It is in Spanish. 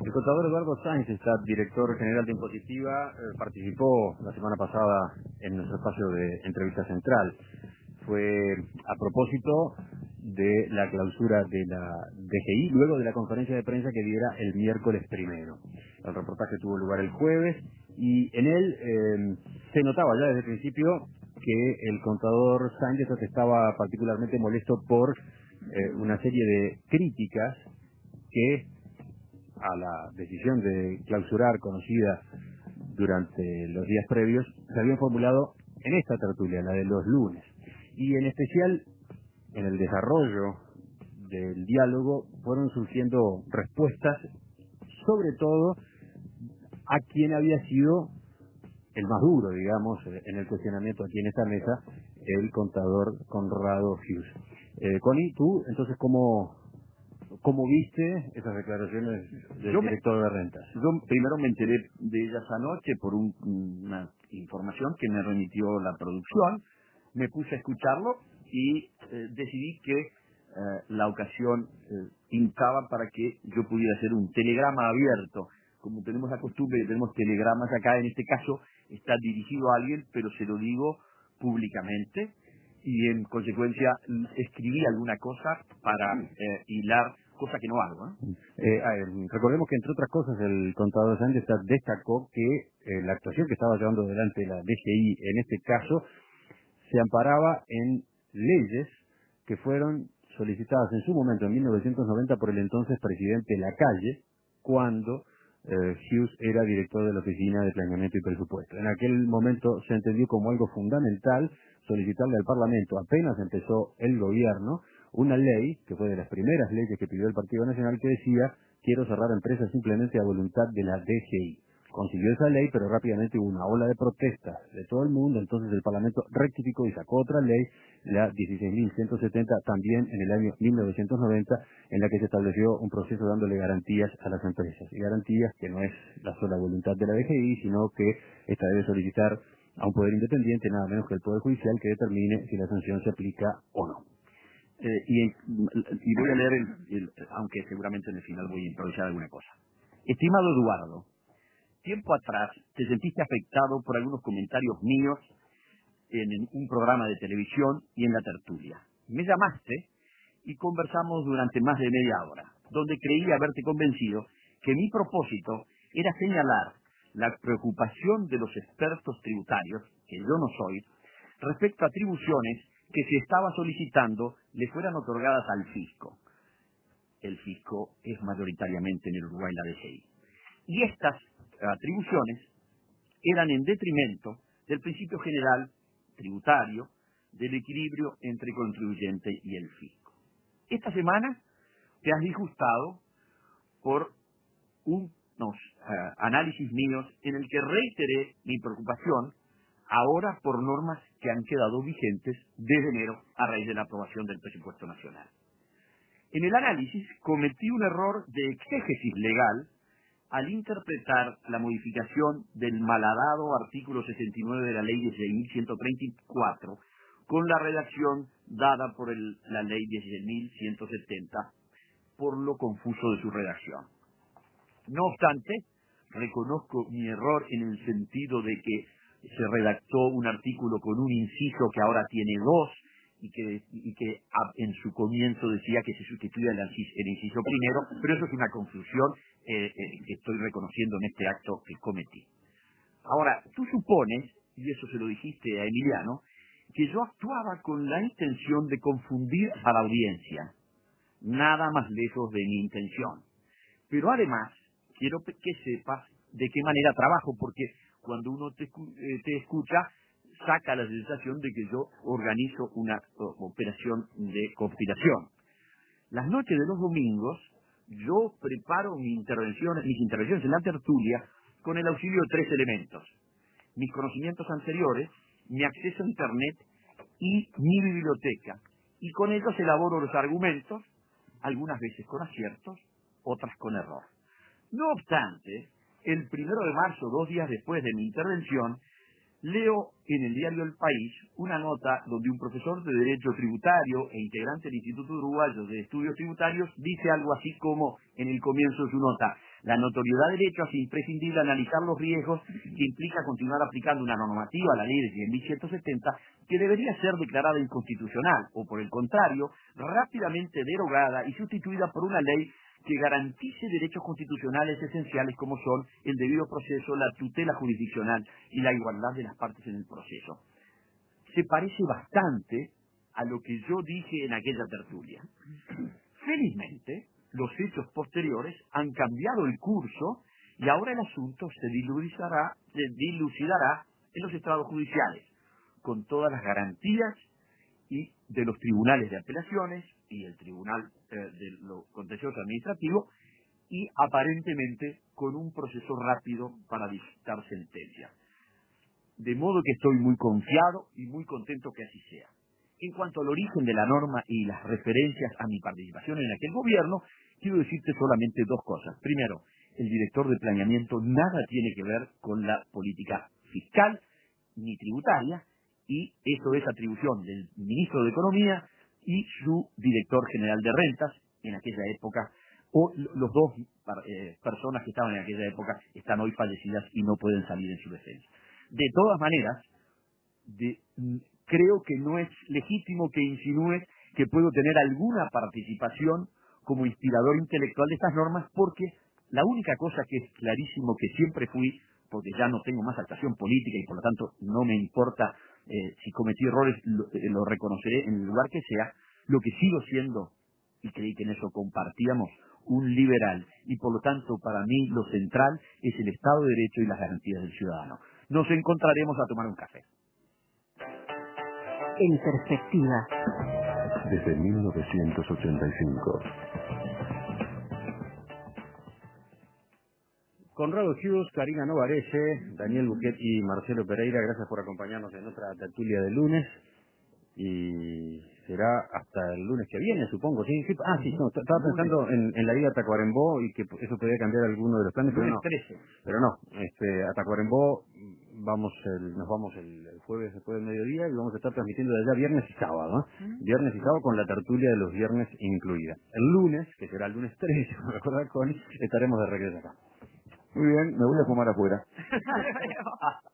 El contador Eduardo Sáenz, director general de Impositiva, participó la semana pasada en nuestro espacio de entrevista central. Fue a propósito de la clausura de la DGI, luego de la conferencia de prensa que diera el miércoles primero. El reportaje tuvo lugar el jueves y en él se notaba ya desde el principio que el contador Sáenz estaba particularmente molesto por una serie de críticas que a la decisión de clausurar conocida durante los días previos se habían formulado en esta tertulia, la de los lunes. Y en especial en el desarrollo del diálogo fueron surgiendo respuestas, sobre todo a quien había sido el más duro, digamos, en el cuestionamiento aquí en esta mesa, el contador Conrado Hughes. Connie, tú, entonces, ¿cómo viste esas declaraciones del director de rentas? Yo primero me enteré de ellas anoche por una información que me remitió la producción. Me puse a escucharlo y decidí que la ocasión pintaba para que yo pudiera hacer un telegrama abierto. Como tenemos la costumbre que tenemos telegramas acá, en este caso está dirigido a alguien, pero se lo digo públicamente. Y en consecuencia escribí alguna cosa para hilar, cosa que no hago. Recordemos que entre otras cosas el contador Sáenz destacó que la actuación que estaba llevando adelante la DGI en este caso se amparaba en leyes que fueron solicitadas en su momento, en 1990, por el entonces presidente Lacalle, cuando Hughes era director de la Oficina de Planeamiento y Presupuesto. En aquel momento se entendió como algo fundamental solicitarle al Parlamento, apenas empezó el gobierno, una ley, que fue de las primeras leyes que pidió el Partido Nacional, que decía: quiero cerrar empresas simplemente a voluntad de la DGI. Consiguió esa ley, pero rápidamente hubo una ola de protestas de todo el mundo, entonces el Parlamento rectificó y sacó otra ley, la 16.170, también en el año 1990, en la que se estableció un proceso dándole garantías a las empresas. Y garantías que no es la sola voluntad de la DGI, sino que esta debe solicitar a un poder independiente, nada menos que el Poder Judicial, que determine si la sanción se aplica o no. Y voy a leer, aunque seguramente en el final voy a improvisar alguna cosa. Estimado Eduardo, tiempo atrás te sentiste afectado por algunos comentarios míos en un programa de televisión y en la tertulia. Me llamaste y conversamos durante más de media hora, donde creí haberte convencido que mi propósito era señalar la preocupación de los expertos tributarios, que yo no soy, respecto a atribuciones que se estaba solicitando le fueran otorgadas al fisco. El fisco es mayoritariamente en el Uruguay la DGI. Y estas atribuciones eran en detrimento del principio general tributario del equilibrio entre contribuyente y el fisco. Esta semana te has disgustado por unos análisis míos en el que reiteré mi preocupación ahora por normas que han quedado vigentes desde enero a raíz de la aprobación del presupuesto nacional. En el análisis cometí un error de exégesis legal al interpretar la modificación del malhadado artículo 69 de la ley 16.134 con la redacción dada por la ley 16.170, por lo confuso de su redacción. No obstante, reconozco mi error en el sentido de que se redactó un artículo con un inciso que ahora tiene dos y que en su comienzo decía que se sustituía el inciso primero, pero eso es una confusión que estoy reconociendo en este acto que cometí. Ahora, tú supones, y eso se lo dijiste a Emiliano, que yo actuaba con la intención de confundir a la audiencia. Nada más lejos de mi intención. Pero además, quiero que sepas de qué manera trabajo, porque cuando uno te escucha, saca la sensación de que yo organizo una operación de conspiración. Las noches de los domingos, yo preparo mis intervenciones en la tertulia con el auxilio de tres elementos: mis conocimientos anteriores, mi acceso a Internet y mi biblioteca. Y con ellos elaboro los argumentos, algunas veces con aciertos, otras con error. No obstante, el 1 de marzo, 2 días después de mi intervención, leo en el diario El País una nota donde un profesor de Derecho Tributario e integrante del Instituto Uruguayo de Estudios Tributarios dice algo así como, en el comienzo de su nota: La notoriedad del hecho hace imprescindible analizar los riesgos que implica continuar aplicando una normativa a la ley de 10.170 que debería ser declarada inconstitucional o, por el contrario, rápidamente derogada y sustituida por una ley que garantice derechos constitucionales esenciales como son el debido proceso, la tutela jurisdiccional y la igualdad de las partes en el proceso. Se parece bastante a lo que yo dije en aquella tertulia. Felizmente, los hechos posteriores han cambiado el curso y ahora el asunto se dilucidará en los estrados judiciales, con todas las garantías y de los tribunales de apelaciones y el Tribunal de lo Contencioso Administrativo, y aparentemente con un proceso rápido para dictar sentencia. De modo que estoy muy confiado y muy contento que así sea. En cuanto al origen de la norma y las referencias a mi participación en aquel gobierno, quiero decirte solamente dos cosas. Primero, el director de planeamiento nada tiene que ver con la política fiscal ni tributaria, y eso es atribución del ministro de Economía y su director general de rentas en aquella época, o los dos personas que estaban en aquella época están hoy fallecidas y no pueden salir en su defensa. De todas maneras, creo que no es legítimo que insinúes que puedo tener alguna participación como inspirador intelectual de estas normas, porque la única cosa que es clarísimo que siempre fui, porque ya no tengo más actuación política y por lo tanto no me importa si cometí errores, lo reconoceré en el lugar que sea, lo que sigo siendo, y creí que en eso compartíamos, un liberal, y por lo tanto para mí lo central es el Estado de Derecho y las garantías del ciudadano. Nos encontraremos a tomar un café. En perspectiva. Desde 1985. Conrado Hughes, Karina Novarese, Daniel Buquet y Marcelo Pereira, gracias por acompañarnos en otra tertulia de lunes. Y será hasta el lunes que viene, supongo. Sí, sí. Ah, sí, no, estaba pensando en la ida a Tacuarembó y que eso podría cambiar alguno de los planes, pero no. 13. Pero no, a Tacuarembó nos vamos el jueves después del mediodía y vamos a estar transmitiendo desde allá viernes y sábado, ¿no? Viernes y sábado con la tertulia de los viernes incluida. El lunes, que será el lunes 13, me acuerdo, estaremos de regreso acá. Muy bien, me voy a fumar afuera.